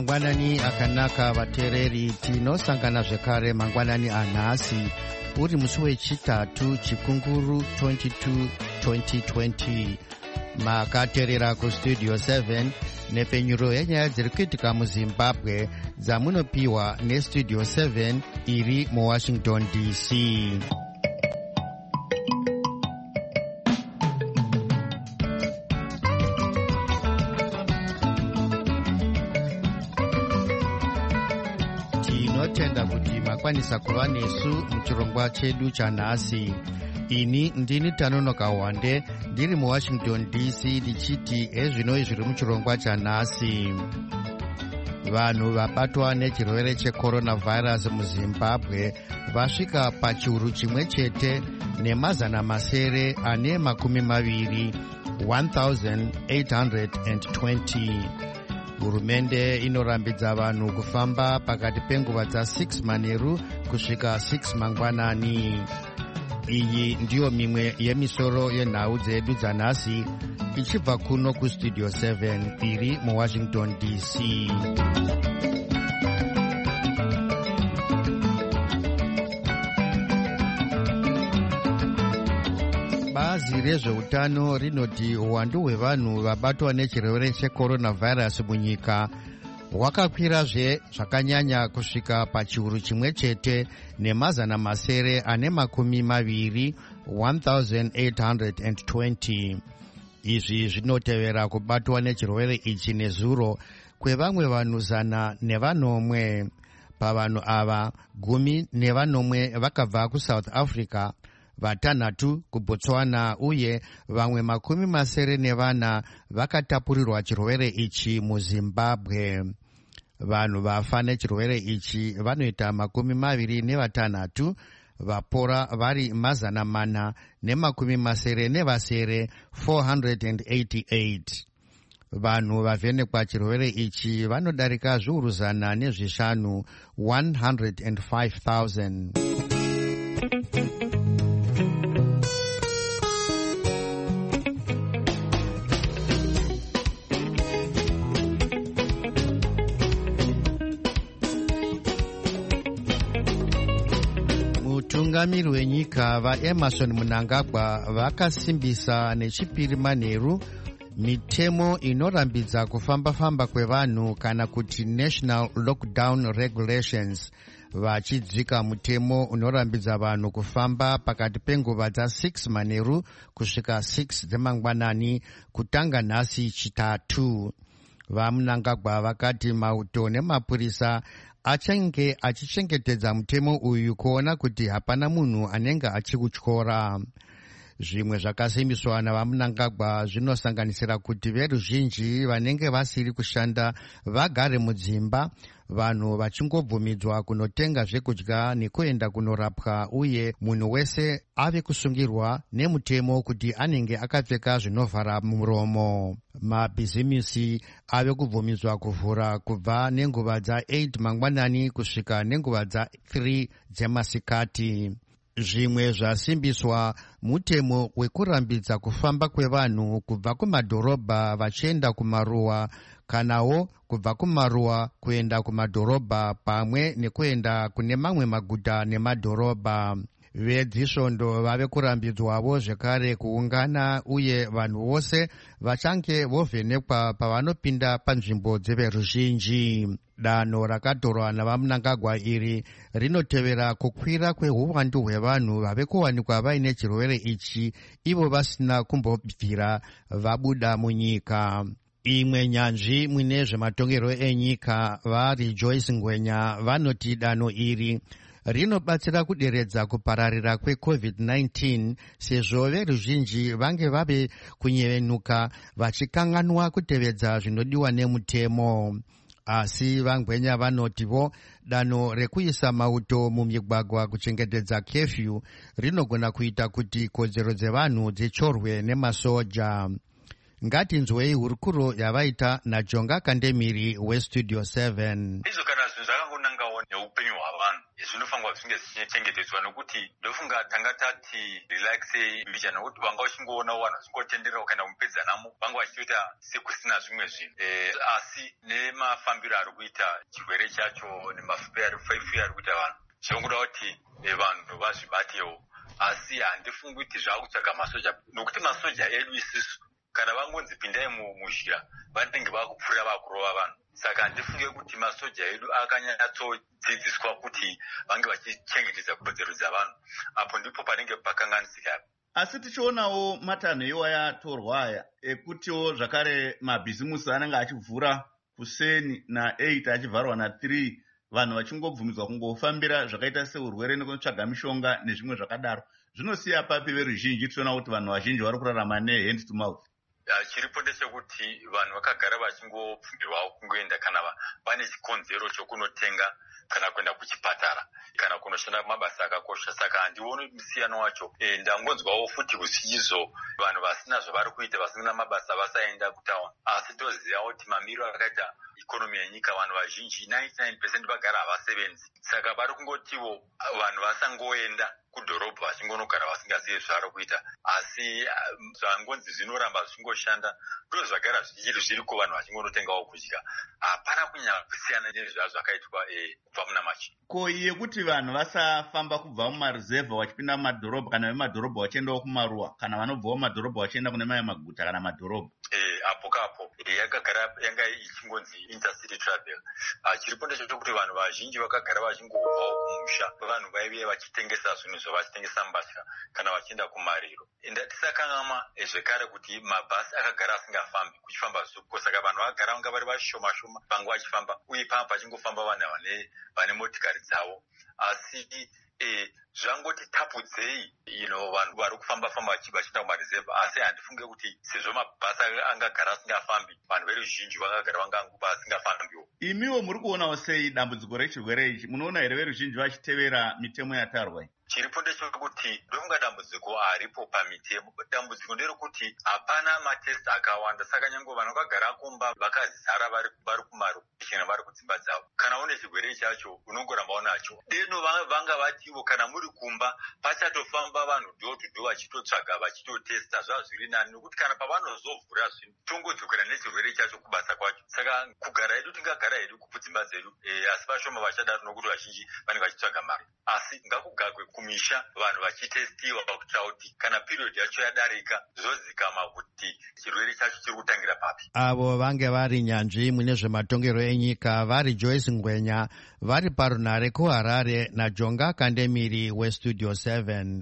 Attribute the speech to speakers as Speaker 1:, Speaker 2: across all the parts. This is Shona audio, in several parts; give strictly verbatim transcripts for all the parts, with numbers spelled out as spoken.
Speaker 1: mangwanani akanaka vateereri, tinosangana zvekare mangwanani anhasi uri musi wechitatu chikunguru twenty-two twenty twenty. Makateerera kustudio seven nepenyuro yenyaya dziri kuitika muzimbabwe dzamunopiwa nestudio seven iri muwashington D C. Tinotenda kuti makwanisa kuva nesu muchirongwa chedu chanhasi. Ini ndini Tanonoka Wande ndiri muwashington D C ndichiti ezvino zviri muchirongwa chanhasi. Vanhu vabatwa nechirwere checoronavirus muzimbabwe vasvika pachiuru chimwe chete nemazana masere ane makumi maviri one thousand eight hundred twenty. Hurumende inorambidza vanhu kufamba pakati penguva dza six manheru kusvika six mangwanani. Iyi ndiyo mimwe yemisoro yenhau dzedu dzanhasi ichibva kuno kustudio seven iri muwashington D C. Bazi rezveutano rinoti uwandu hwevanhu vabatwa nechirwere checoronavirus munyika hwakakwirazve zvakanyanya kusvika pachiuru chimwe chete nemazana masere ane makumi maviri one thousand eight hundred twenty. Izvi zvinotevera kubatwa nechirwere ichi nezuro kwevamwe vanhu zana nevanomwe. Pavanhu ava gumi nevanomwe vakabva kuSouth Africa, vatanhatu kuBotswana uye vamwe makumi masere nevana vakatapurirwa chirwere ichi muZimbabwe. Vanhu vafa nechirwere ichi vanoita makumi maviri nevatanhatu, vapora vari mazana mana nemakumi masere nevasere four hundred eighty-eight. Vanhu vavhenekwa chirwere ichi vanodarika zviuru zana nezvishanu one hundred five thousand. Mutungamiri wenyika vaEmerson Mnangagwa vakasimbisa nechipiri manheru mitemo inorambidza kufamba-famba kwevanhu kana kuti National Lockdown Regulations, vachidzika mutemo unorambidza vanhu kufamba pakati penguva dza six manheru kusvika six dzemangwanani kutanga nhasi chitatu. VaMnangagwa vakati mauto nemapurisa achange achichengetedza mutemo uyu kuona kuti hapana munhu anenge achikutyora. Zvimwe zvakasimbiswa navaMnangagwa zvinosanganisira kuti veruzhinji vanenge vasiri kushanda vagare mudzimba, vanhu vachingobvumidzwa kunotenga zvekudya nekuenda kunorapwa, uye munhu wese ave kusungirwa nemutemo kuti anenge akapfeka zvinovhara muromo. Mabhizimisi ave kubvumidzwa kuvhura kubva nenguva dza eight mangwanani kusvika nenguva dza three dzemasikati. Zvimwe zvasimbiswa mutemo wekurambidza kufamba kwevanhu kubva kumadhorobha vachienda kumaruwa, kanawo kubva kumaruwa kuenda kumadhorobha, pamwe nekuenda kune mamwe maguta nemadhorobha. Vedzisvondo vave kurambidzwawo zvekare kuungana, uye vanhu vose vachange vovhenekwa pavanopinda panzvimbo dzeveruzhinji. Danho rakatorwa navaMnangagwa iri rinotevera kukwira kwehuwandu hwevanhu vave kuwanikwa vaine chirwere ichi ivo vasina kumbobvira vabuda munyika. Imwe nyanzvi mune zvematongerwo enyika vaRejoice Ngwenya vanoti danho iri rinobatsira kuderedza kupararira kwecovid nineteen sezvo veruzhinji vange vave kunyevenuka vachikanganwa kutevedza zvinodiwa nemutemo. Asi vaNgwenya vanotivo danho rekuisa mauto mumigwagwa kuchengetedza kefyu rinogona kuita kuti kodzero dzevanhu dzicholwe nemasoja. Ngatinzwei hurukuro yavaita naJonga Kandemiri weStudio seven.
Speaker 2: Izvo kana zvinhu zvakangonangawo neupenyu hwavanhu zvinofangwa zvinge zvichichengetedzwa, nokuti ndofunga tanga tati relaxei mbicha, nokuti vanga vachingoonawo vanhu vachingotenderera kuenda kumupedzanamo vanga vachitoita sekusina zvimwe zvinhu e, asi nemafambiro ari kuita chirwere chacho nemafaifuyo ari kuita vanhu zvinongoda kuti e, vanhu vazvibatewo. Asi handifungi kuti zvaakutsvaga masoja, nokuti masoja edu isusu kana vangonzi pindai muzhira vanenge vakupfuura vakurova vanhu. Saka handifunge kuti masoja edu akanyatsodzidziswa kuti vange vachichengetedza kodzero dzavanhu. Apo ndipo panenge pakanganisika.
Speaker 3: Asi tichionawo matanho iwaya atorwa aya ekutiwo zvakare mabhizimusi anenge achivhura kuseni na8 achivharwa na3, vanhu vachingobvumidzwa kungofambira zvakaita seurwere nekutsvaga mishonga nezvimwe zvakadaro. Zvinosiya papi veruzhinji tichiona kuti vanhu vazhinji vari kurarama ne-hand to mouth.
Speaker 2: Chiripo ndechekuti vanhu vakagara vachingobvumirwawo kungoenda kana vane chikonzero chokunotenga kana kuenda kuchipatara kana kunoshanda mabasa akakosha. Saka handioni musiyano wacho. E, ndangonzwawo futi kusiyizo vanhu vasina zvavari kuita, vasina mabasa vasaenda kutauni. Asi tozivawo kuti mamiro akaita ikonomi yenyika vanhu vazhinji ninety-nine percent vagara havasevenzi. Saka vari kungotiwo vanhu vasangoenda kudhorobha vachingonogara vasingazivi zvavari kuita. Asi zvangonzi zvinoramba zvichingoshanda ndo zvagara zvichiri zviriko, vanhu vachingonotengawo kudya. Hapana kunyanya kusiyana nezvazvakaitwa kubva muna machi.
Speaker 3: Ko yekuti vanhu vasafamba kubva mumaruzevha vachipinda mumadhorobha kana vemadhorobha vachiendawo kumaruwa kana vanobvawo mumadhorobha vachienda kune mamwe maguta kana madhorobha.
Speaker 2: Eh, apo kapo yakagara yanga ichingonzi intercity travel. Chiripo ndechekuti vanhu vazhinji vakagara vachingobvawo kumusha, vanhu vaive vachitengesa zvinhu zvavachitengesa mbatya kana vachienda kumariro. Ndatisakangama zvekare kuti mabhasi akagara asingafambi kuchifamba zviduku, saka vanhu vagara vanga vari vashoma shoma vanga vachifamba, uye pamba pachingofamba vanhu vane vane motikari dzavo. Asi eh, zvangoti tapudzei ino vanhu vari kufamba famba vachienda kumaruzevha. Asi handifunge kuti sezvo mabhasi angagara asingafambi vanhu veruzhinji vakagara vanga vasingafambiwo.
Speaker 3: Imiwo muri kuonawo sei dambudziko rechirwere ichi? Munoona here veruzhinji vachitevera mitemo yatarwa?
Speaker 2: Chiripo ndechekuti ndofunga dambudziko haripo pamitemo. Dambudziko nderekuti hapana matest akawanda, saka nyange vanhu vakagara kumba vakazara vari kumarokesheni vari kudzimba dzavo. Kana une chirwere chacho unongoramba unacho. Deno vanga vatiwo kana muri kumba pachatofamba vanhu door to door vachitotsvaga vachitotesta zvazviri nani, nokuti kana pavanozovhura zvinhu tongodzokera nechirwere chacho kubasa kwacho. Saka kugara hedu tingagara hedu kudzimba dzedu, e, asi vashoma vachadaro nokuti vazhinji vanenge vachitsvaga mari. Asi ngakugagwe kumisha vanhu vachitestiwa kuitira kuti kana period yacho yadarika zvozikama kuti chirwere chacho chiri kutangira papi.
Speaker 1: Avo vange vari nyanzvi mune zvematongero enyika vari Joyce Ngwenya vari parunhare kuHarare naJonga Kandemiri weStudio seven.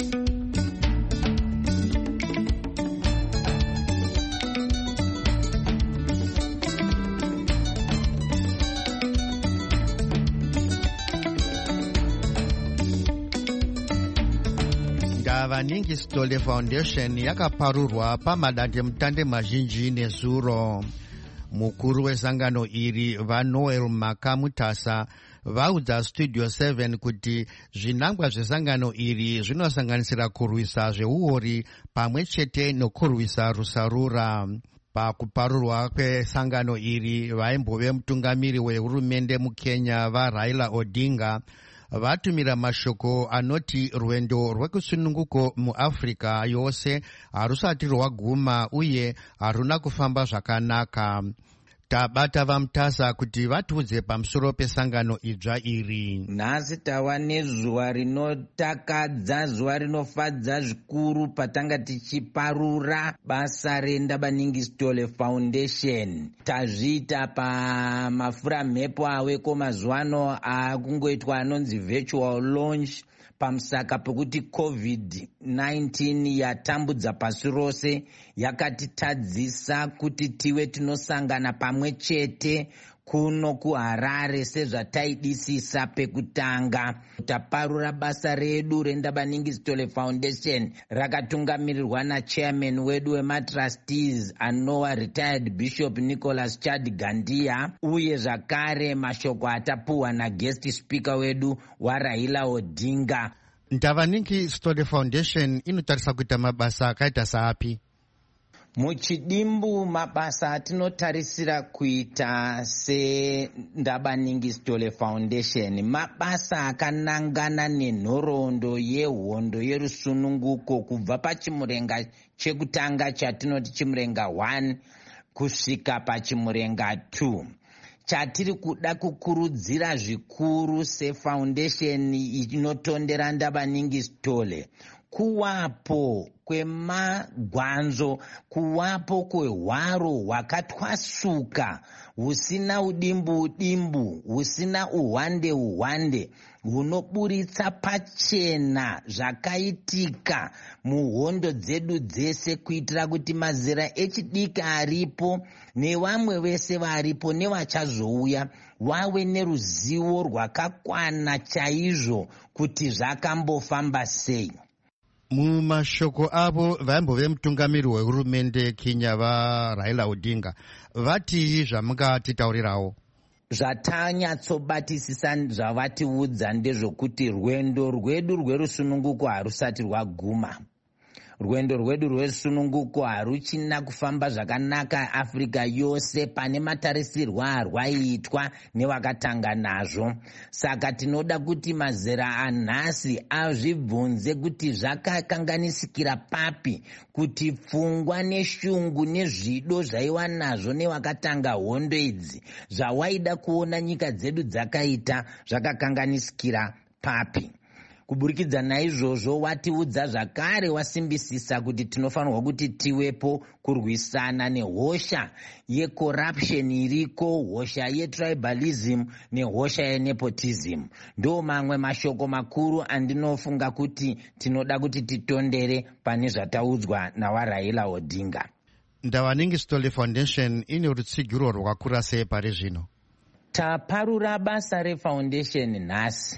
Speaker 1: Vaningi Stole Foundation yakaparurwa pamadandemutande mazhinji nezuro. Mukuru wesangano iri vaNoel Makamutasa vaudza Studio seven kuti zvinangwa zvesangano iri zvinosanganisira kurwisa zveuori pamwe chete nokurwisa rusarura. Pakuparurwa kwesangano iri vaimbove mutungamiri wehurumende muKenya vaRaila Odinga vatumira mashoko anoti rwendo rwekusununguko muAfrica yose harusati rwaguma uye haruna kufamba zvakanaka. Tabata vamutasa kuti vatiudze pamusoro pesangano idzva iri.
Speaker 4: Nhasi tava nezuva rinotakadza, zuva rinofadza zvikuru patanga tichiparura basa reNdabaningi Stole Foundation. Tazviita pamafura mhepo aweko mazuano akungoitwa anonzi virtual launch pamusaka pekuti covid nineteen yatambudza pasi rose yakatitadzisa kuti tive tinosangana pamwe chete kuno kuHarare sezvataidisisa pekutanga. Taparura basa redu reNdabaningi Stole Foundation rakatungamirirwa nachairman wedu wematrustees anova retired Bishop Nicholas Chad Gandia, uye zvakare mashoko atapuhwa naguest speaker wedu waRaila Odinga.
Speaker 1: Ndabaningi Stole Foundation inotarisa kuita mabasa akaita saapi?
Speaker 4: Muchidimbu mabasa atinotarisira kuita seNdabaningistole Foundation mabasa akanangana nenhoroondo yehondo yerusununguko kubva pachimurenga chekutanga chatinoti chimurenga one kusvika pachimurenga two. Chatiri kuda kukurudzira zvikuru sefoundation inotondera Ndabaningistole kuwapo kwemagwanzo, kuwapo kwehwaro hwakatwasuka husina udimbu udimbu, husina uhwande uhwande, hunoburitsa pachena zvakaitika muhondo dzedu dzese, kuitira kuti mazera echidiki aripo nevamwe vese varipo nevachazouya wave neruzivo rwakakwana chaizvo kuti zvakambofamba sei.
Speaker 1: Mumashoko avo vaimbove mutungamiri wehurumende Kenya vaRaila Odinga vati zvamungatitaurirawo.
Speaker 4: Zvatanyatsobatisisa zvavatiudza ndezvokuti rwendo rwedu rwerusununguko harusati rwaguma. Rwendo rwedu rwerusununguko haruchina kufamba zvakanaka Afrika yose pane matarisirwo arwaitwa nevakatanga nazvo. Saka tinoda kuti mazera anhasi azvibvunze kuti zvakakanganisikira papi kuti pfungwa neshungu nezvido zvaiva nazvo nevakatanga hondo idzi zvawaida kuona nyika dzedu dzakaita zvakakanganisikira papi. Kuburikidza naizvozvo watiudza zvakare wasimbisisa kuti tinofanirwa kuti tiwepo kurwisana nehosha yecorruption iriko, hosha yetribalism nehosha yenepotism. Ndo mamwe mashoko makuru andinofunga kuti tinoda kuti titondere pane zvataudzwa nawaRaila Odinga.
Speaker 1: Ndabaningistole Foundation ine rutsigiro rwakakura sei pari zvino?
Speaker 4: Taparura basa refoundation nhasi,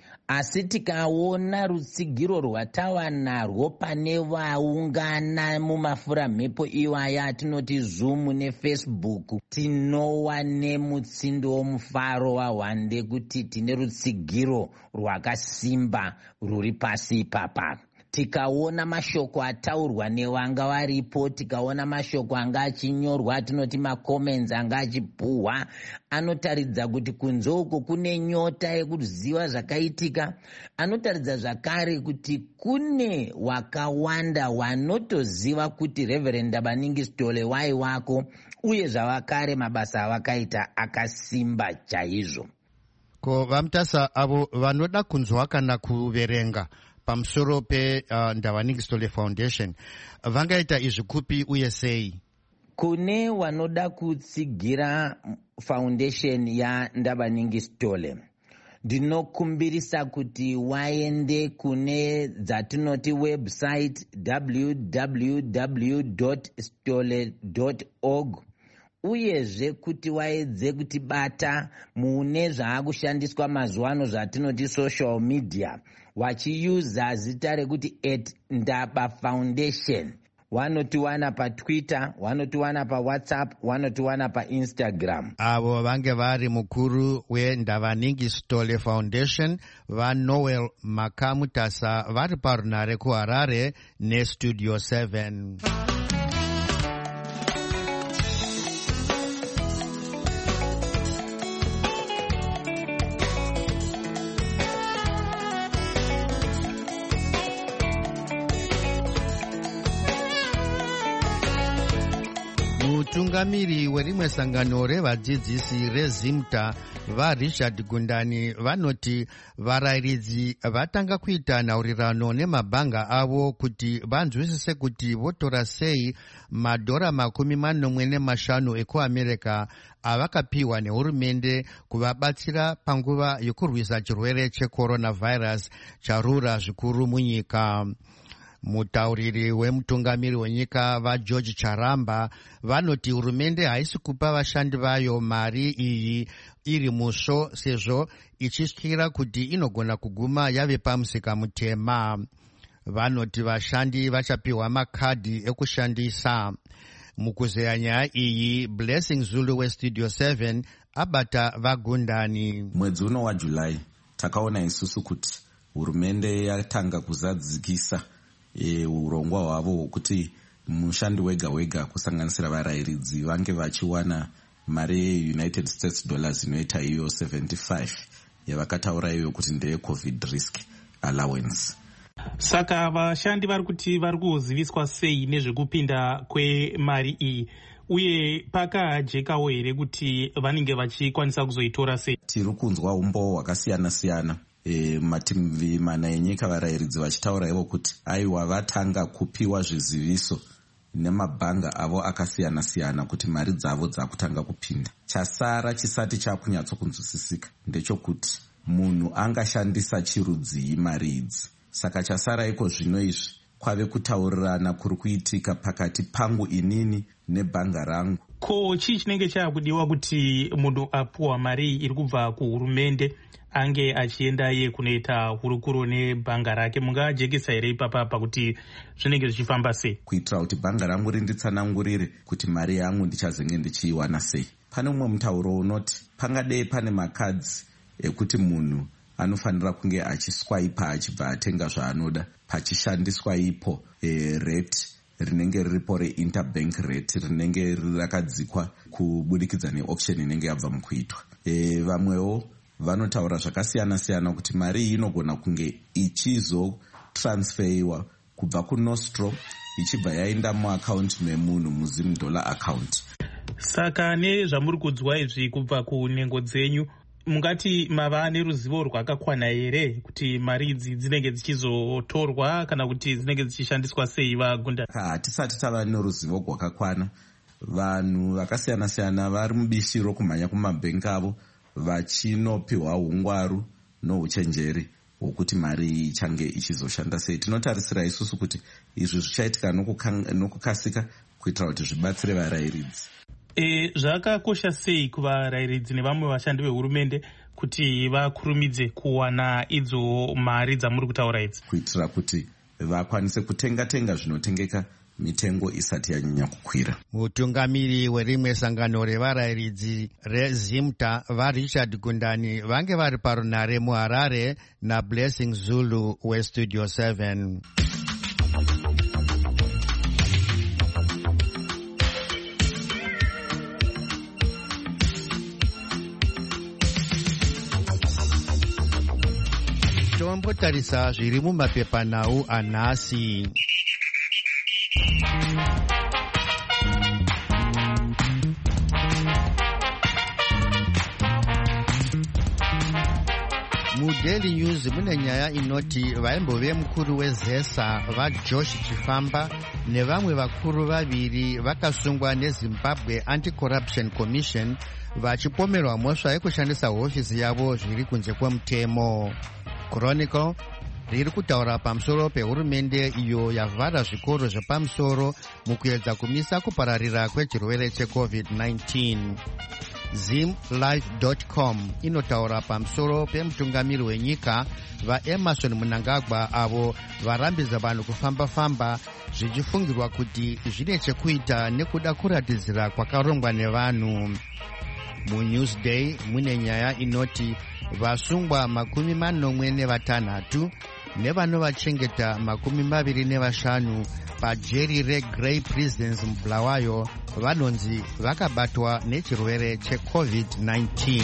Speaker 4: asi tikaona rutsigiro rwatava narwo pane vaungana mumafuramhepo iwaya atinoti Zoom neFacebook, tinowa nemutsindo womufaro wahwande kuti tine rutsigiro rwakasimba rwuri pasi ipapa. Tikaona mashoko ataurwa nevanga varipo, tikaona mashoko anga achinyorwa atinoti macomments anga achipuhwa, anotaridza kuti kunze uko kune nyota yekuziva zvakaitika. Anotaridza zvakare kuti kune wakawanda wanotoziva kuti Reverend Ndabaningistole waiwako uye zvavakare mabasa avakaita akasimba chaizvo.
Speaker 1: Ko vamutasa avo vanoda kunzwa kana kuverenga pamusoro pe uh, Ndabaningistole Foundation vangaita izvi kupi uye sei?
Speaker 4: Kune wanoda kutsigira foundation ya Ndabaningistole, ndinokumbirisa kuti waende kune dzatinoti website w w w dot stole dot org, uyezve kuti waedze kuti bata mune zvaakushandiswa mazuwano zvatinoti social media, wachiuza zita rekuti at Ndaba Foundation. Wanotiwana pa Twitter, wanotiwana pa WhatsApp, wanotiwana pa Instagram.
Speaker 1: Avo vange vari mukuru weNdabaningistole Foundation va Noel Makamutasa vari parunare kuHarare neStudio seven. Mutungamiri werimwe sangano revadzidzisi reZimta vaRichard Gundani vanoti varairidzi vatanga kuita nhaurirano nemabhanga avo kuti vanzwisise kuti votora sei madhora makumi manomwe nemashanu ekuAmerica avakapiwa nehurumende kuvabatsira panguva yokurwisa chirwere checoronavirus charura zvikuru munyika. Mutauriri wemutungamiri wenyika vaGeorge Charamba vanoti hurumende haisi kupa vashandi vayo mari iyi iri musvo sezvo ichityira kuti inogona kuguma yave pamusika mutema. Vanoti vashandi vachapiwa makadhi ekushandisa. Mukuzeya nyaya iyi, Blessing Zulu weStudio seven abata vaGundani.
Speaker 5: Mwedzi uno waJulai takaona isusu kuti hurumende yatanga kuzadzikisa E, urongwa hwavo kuti mushandi wega wega kusanganisira varayiridzi vange vachiwana mari yeunited states dollars inoita iyo seventy-five yavakataura iyo kuti ndeye covid risk allowance.
Speaker 6: Saka vashandi vari kuti vari kuziviswa sei nezvekupinda kwemari iyi, uye pakajekawo here kuti vanenge vachikwanisa kuzoitora sei?
Speaker 5: Tiri kunzwa umbo hwakasiyana-siyana e, mativi mana enyika varayiridzi vachitaura ivo kuti aiwa vatanga kupiwa zviziviso nemabhanga avo akasiyana-siyana kuti mari dzavo dzakutanga kupinda. Chasara chisati chakunyatsokunzwisisika ndechokuti munhu angashandisa chirudzii mari idzi. Saka chasara iko zvino izvi kwave kutaurirana kuri kuitika pakati pangu inini nebhanga rangu.
Speaker 6: Ko chii chinenge chakudiwa kuti munhu apuwa mari iri kubva kuhurumende ange achienda iye kunoita hurukuro nebhanga rake? Mungajekesa here ipapa pakuti zvinenge zvichifamba sei,
Speaker 5: kuitira kuti bhanga rangu rinditsanangurire kuti mari yangu ndichazenge ndichiiwana sei? Pane umwe mutauro unoti pangadei pane makadzi ekuti munhu anofanira kunge achiswaipa achibva atenga zvaanoda pachishandiswa ipo e, rate rinenge riripo reinterbank rate rinenge rakadzikwa kubudikidza neauction inenge yabva mukuitwa. E, vamwewo vanotaura zvakasiyana-siyana kuti mari iyi inogona kunge ichizotransferiwa kubva kunostro ichibva yaenda muakaunti memunhu muzim dollar account.
Speaker 6: Saka nezvamuri kudzwa izvi kubva kunhengo dzenyu, mungati mava neruzivo rwakakwana here kuti mari idzi dzinenge dzichizotorwa kana kuti dzinenge dzichishandiswa sei vagunda?
Speaker 5: Hatisati tava neruzivo rwakakwana. Vanhu vakasiyana-siyana vari mubishi rokumhanya kumabhengi avo vachinopiwa ungwaru nouchenjeri hwokuti mari ichange ichizoshanda sei. Tinotarisira isusu kuti izvi zvichaitika nokukasika kuitira kuti zvibatsire varayiridzi.
Speaker 6: E, zvakakosha sei kuvarayiridzi nevamwe vashandi vehurumende kuti vakurumidze kuwana idzo mari dzamuri kutaura idzi,
Speaker 5: kuitira kuti vakwanise kutenga-tenga zvinotengeka mitengo isati yanyanya kukwira?
Speaker 1: Mutungamiri werimwe sangano revarayiridzi rezimta vaRichard Gundani vange vari parunare muHarare naBlessing Zulu weStudio seven. Tombotarisa zviri mumapepanhau anhasi. MuDaily News mune nyaya inoti vaimbove mukuru wezesa vaJosh Chifamba nevamwe vakuru vaviri vakasungwa neZimbabwe Anti-Corruption Commission vachipomerwa mhosva yekushandisa hofisi yavo zviri kunze kwemutemo. Chronicle riri kutaura pamusoro pehurumende iyo yavhara zvikoro zvepamusoro mukuedza kumisa kupararira kwechirwere checovid nineteen. zim live dot com inotaura pamusoro pemutungamiri wenyika vaEmerson Mnangagwa avo varambidza vanhu kufamba-famba zvichifungirwa kuti zvine chekuita nekuda kuratidzira kwakarongwa nevanhu. MuNewsDay mune nyaya inoti vasungwa makumi manomwe nevatanhatu nevanovachengeta makumi maviri nevashanu pajeri reGrey Prisons muBulawayo vanonzi vakabatwa nechirwere checovid nineteen.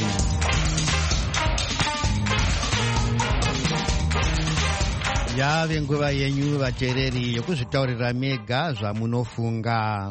Speaker 1: Yave nguva yenyu vateereri yokuzvitaurira mega zvamunofunga.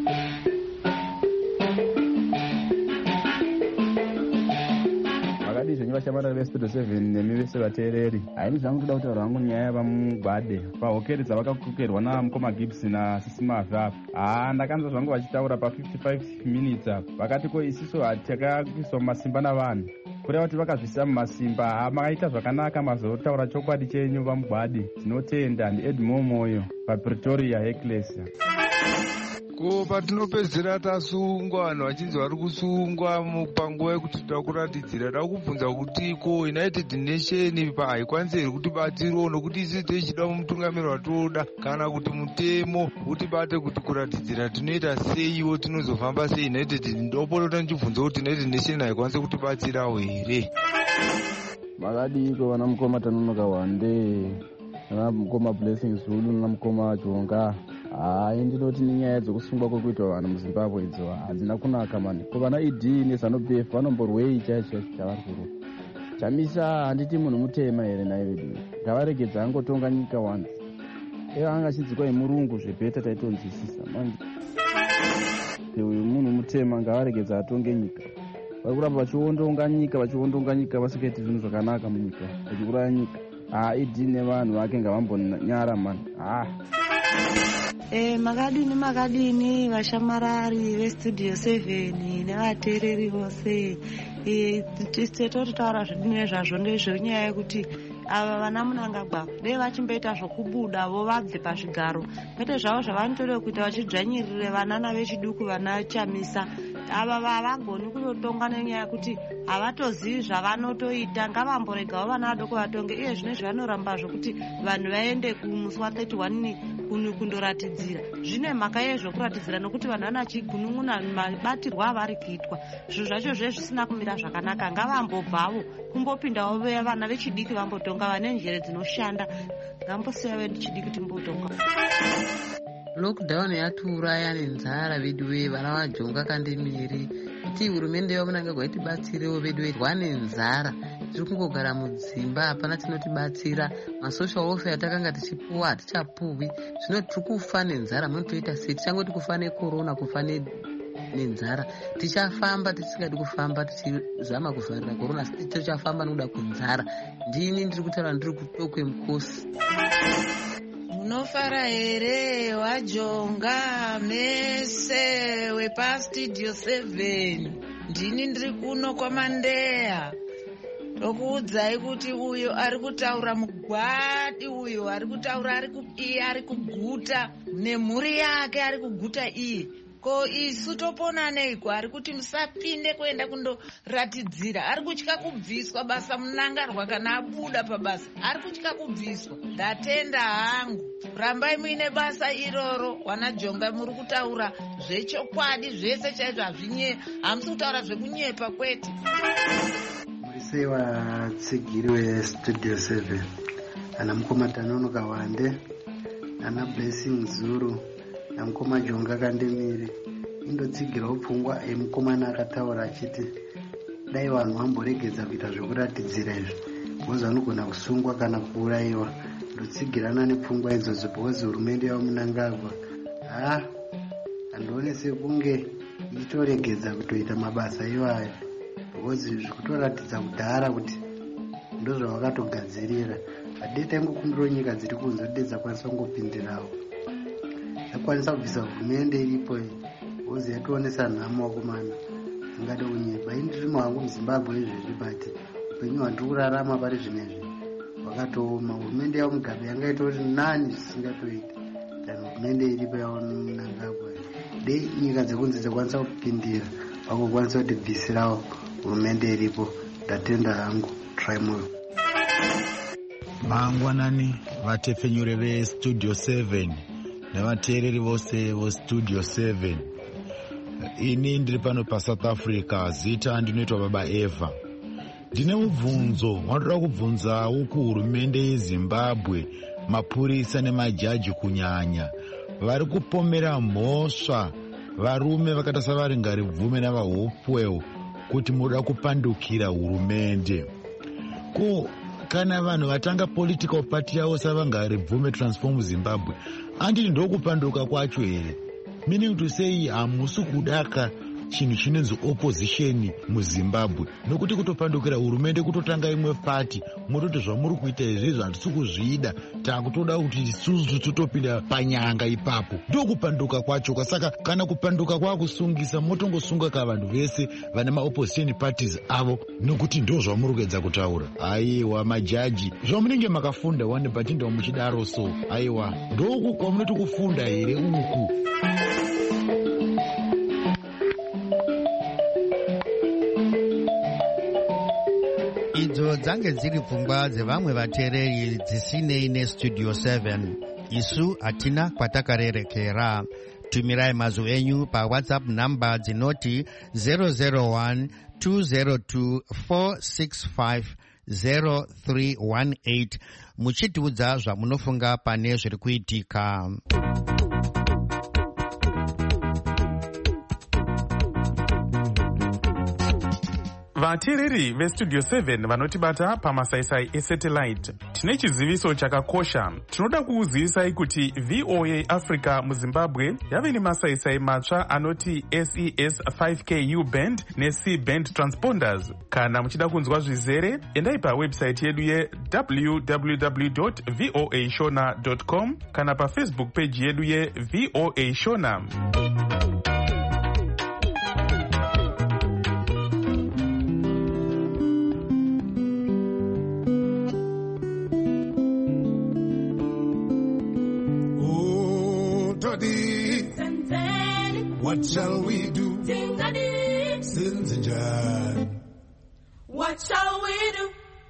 Speaker 7: Vashamara veStudio seven nemi vese vateereri, haini zvangu kuda kutaura hangu nyaya vamugwade pahokeri dzavakakokerwa namukoma Gibbs naSisi Mavha. Ah, ndakanzwa zvangu vachitaura pa fifty-five minutes apa vakati ko isiso hatakaiswa mumasimba navanhu kureva kuti vakazvisa mumasimba. Makaita zvakanaka mazotaura chokwadi chenyu vamugwade. Tinotenda. ndiEdmo Moyo paPretoria Ecclesia.
Speaker 8: Ko patinopedzera tasungwa vanhu vachinzi vari kusungwa panguva yekuti toda kuratidzira, da kubvunza kuti ko United Nation haikwanisi here kutibatsirawo nokuti isi tichida mutungamiri watoda kana kuti mutemo utibate kuti kuratidzira tinoita seiwo tinozofamba seUnited. Ndopota ndichibvunza kuti United Nation haikwanisi kutibatsirawo here.
Speaker 7: Makadiko vana mukoma Tanonoka Wande, vana mukoma Blessing Zulu, vana mukoma Jonga. Hai, ndinoti nenyaya dzokusungwa kwekuitwa vanhu muzimbabwe idzo hadzina kunaka mani. Ko vana E D nezanu-P F vanomborwei chaicho chaicho chavari kurwa. Chamisa handiti munhu mutema here naye vedu. Ngavaregedza angotonga nyika once. Iye anga achidzikwa nemurungu zvebheta taitonzwisisa. Manje uyu munhu mutema ngavaregedza atonge nyika. Vari kuramba vachiondonga nyika vachiondonga nyika vasingaiti zvinhu zvakanaka munyika. Vachiuraya nyika. Ah, E D nevanhu vake ngavambonyara mani. Ah.
Speaker 9: Eh, makadini makadini vashamarari vestudio seven nevateereri vose. Eh, tisetori taura zvidine zvazvo ndezvenyaya yekuti ava vana Munangagwa dei vachimboita zvokubuda vo vabve pazvigaro kwete zvavo zvavanotoda kuita vachidzvanyirire vana navechiduku vana Chamisa. Ava havagoni kutotonga nenyaya yekuti havatozivi zvavanotoita. Ngavamboregawo vana vadoko vatonge iye zvine zvanoramba zvokuti vanhu vaende kumusi wa thirty-one kundoratidzira. Zvine mhaka yezvokuratidzira nokuti vanhu vana chigunun'una mabatirwa avari kuitwa. Zvinhu zvacho zve zvisina kumira zvakanaka. Ngavambobvawo kumbopindawo vana vechidiki vambotonga vane njere dzinoshanda. Ngambosiya vechidiki timbotonga.
Speaker 10: Lockdown yatiuraya nenzara vedu we vana vajonga kandemiri kuti hurumende yaMunangagwa itibatsirewo vedu we rwane nzara. Tiri kungogara mudzimba hapana tinotibatsira. Masocial welfare takanga tichipuwa hatichapuwi. Zvino tiri kufa nenzara. Munotoita sei? Tichangoti kufa necorona kufa nenzara. Tichafamba tisingadi kufamba tichizama kuvharira corona asi tichafamba nokuda kwenzara. Ndini ndiri kutaura ndiri kutokwe mukosi.
Speaker 11: Munofara here wajonga mese wepastudio seven. Ndini ndiri kuno kwaMandeya. Tokuudzai kuti uyo ari kutaura mugwadi, uyo ari kutaura iye ari kuguta nemhuri yake ari kuguta iye. Ko isu topona neiko? Ari kuti musapinde kuenda kundoratidzira. Ari kutya kubviswa basa Munangarwa kana abuda pabasa. Ari kutya kubviswa. Ndatenda hangu. Rambai muine basa iroro. Wanajonga muri kutaura zvechokwadi zvese chaizvo hazvinye. Hamusi kutaura zvekunyepa kwete.
Speaker 12: Murise vatsigiri westudio seven. Ana mukoma Tanonoka Wande. Ana Blessing Zuru. Namukoma Jonga Kandemiri indotsigirawo pfungwa emukomana akataura achiti dai vanhu vamboregedza kuita zvokuratidzira izvi bozi vanogona kusungwa kana kuurayiwa. Ndotsigirana nepfungwa idzodzo bozi hurumende yaMunangagwa ha handione sekunge itoregedza kutoita mabasa iwayo bozi zvikutoratidza kudhara kuti ndozvavakatogadzirira. Hadei taingokumbirawo nyika dziri kunze dei dzakwanisa kungopindirawo. Yakwanisa kubvisa hurumende iripo bozi yatoonesa nhamo wakomana ingade kunyepa. Indiri wangu muZimbabwe izvezvi bati upenyu hwandiri kurarama pari zvinezvi wakatooma. Hurumende yaMugabe yangaitoti nani zvisingatoita tani hurumende iripo yaMunangagwa. Dei nyika dzekunze dzakwanisa kupindira vakokwanisa kuti bvisirawo hurumende iripo. Ndatenda hangu. Try moyo.
Speaker 13: Mangwanani vatepfenyure vestudio seven nevateereri vose vostudio seven. Ini ndiri pano paSouth Africa. Zita ndinoitwa Baba Eva. Ndine mubvunzo wanoda kubvunzawo kuhurumende yeZimbabwe, mapurisa nemajaji kunyanya vari kupomera mhosva varume vakaita savari Ngaribvume navaHopewell kuti munoda kupandukira hurumende. Ko kana vanhu vatanga political party yavo savangaribvume Transform Zimbabwe anditi ndokupanduka kwacho here? Meaning to say hamusi kudaka chinhu chinonzi opposition muZimbabwe nokuti kutopandukira hurumende kutotanga imwe party mototi zvamuri kuita izvizvi handisi kuzvida takutoda kuti isusu totopinda panyanga ipapo. Ndokupanduka kwacho. Saka kana kupanduka kwakusungisa motongosunga ka vanhu vese vane maopposition parties avo nokuti ndo zvamuri kuedza kutaura. Aiwa majaji zvamunenge makafunda one but ndo muchidaro so aiwa ndoku kwamunoti kufunda here uku.
Speaker 1: Idzo dzange dziri pfungwa dzevamwe vateereri dzisinei nestudio seven. Isu hatina kwatakarerekera. Tumirai mazwi enyu paWhatsApp namba dzinoti zero zero one two zero two four six five zero three one eight muchitiudza zvamunofunga pane zviri kuitika.
Speaker 14: vateereri vestudio seven vanotibata pamasaisai esatellite, tine chiziviso chakakosha. Tinoda kukuzivisai kuti V O A Africa muZimbabwe yave nemasaisai matsva anoti S E S five K U band ne-C band transponders. Kana muchida kunzwa zvizere, endai pawebsite yedu ye w w w dot voa shona dot com kana pafacebook page yedu ye V O A Shona.
Speaker 15: What shall we do? Sins and John. What shall we do?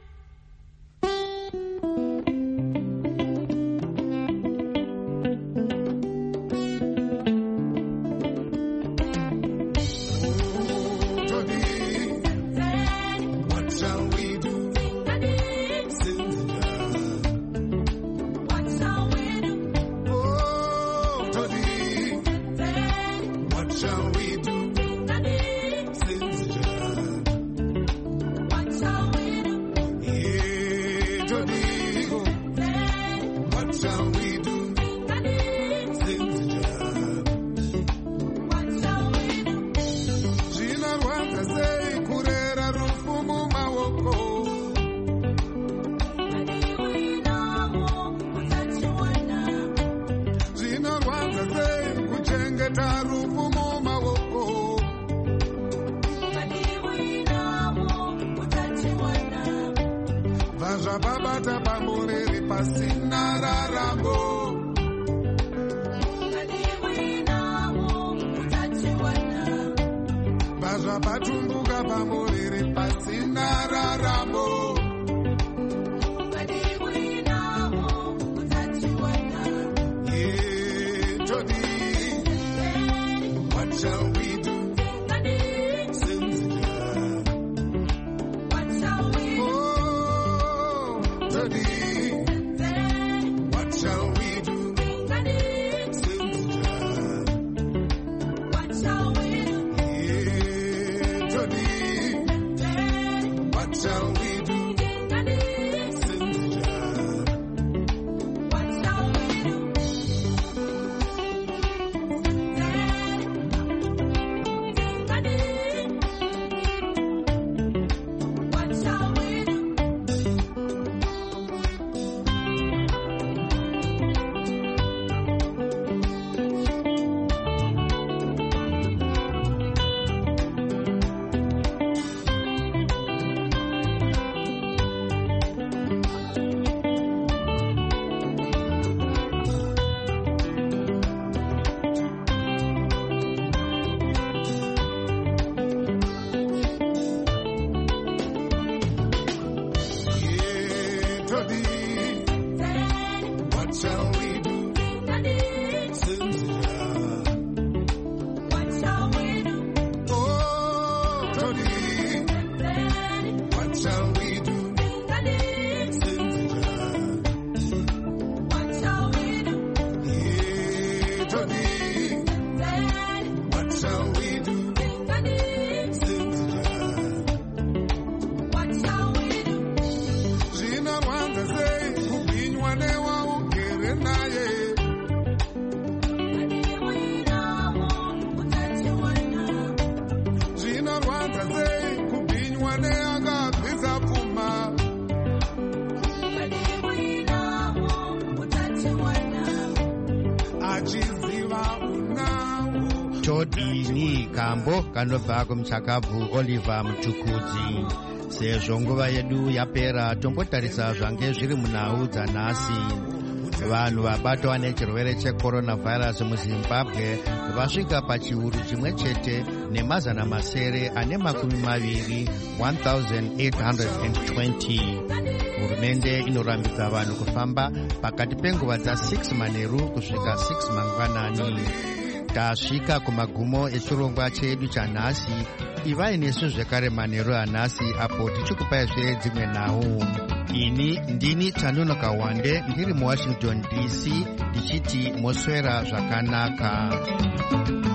Speaker 1: Todini kambo kanobva kumuchakabvu Oliver Mutukudzi. Sezvo nguva yedu yapera, tombotarisa zvange zviri munhau dzanhasi. Vanhu vabatwa nechirwere checoronavirus muZimbabwe vasvika pachiuru chimwe chete nemazana masere ane makumi maviri one thousand eight hundred twenty. Hurumende inorambidza vanhu kufamba pakati penguva dza6 manheru kusvika six mangwanani. Tasvika kumagumo echirongwa chedu chanhasi. Ivai nesu zvekare manheru anhasi apo tichikupaizve dzimwe nhau. Ini ndini Tanonoka Wande ndiri muWashington D C ndichiti moswera zvakanaka.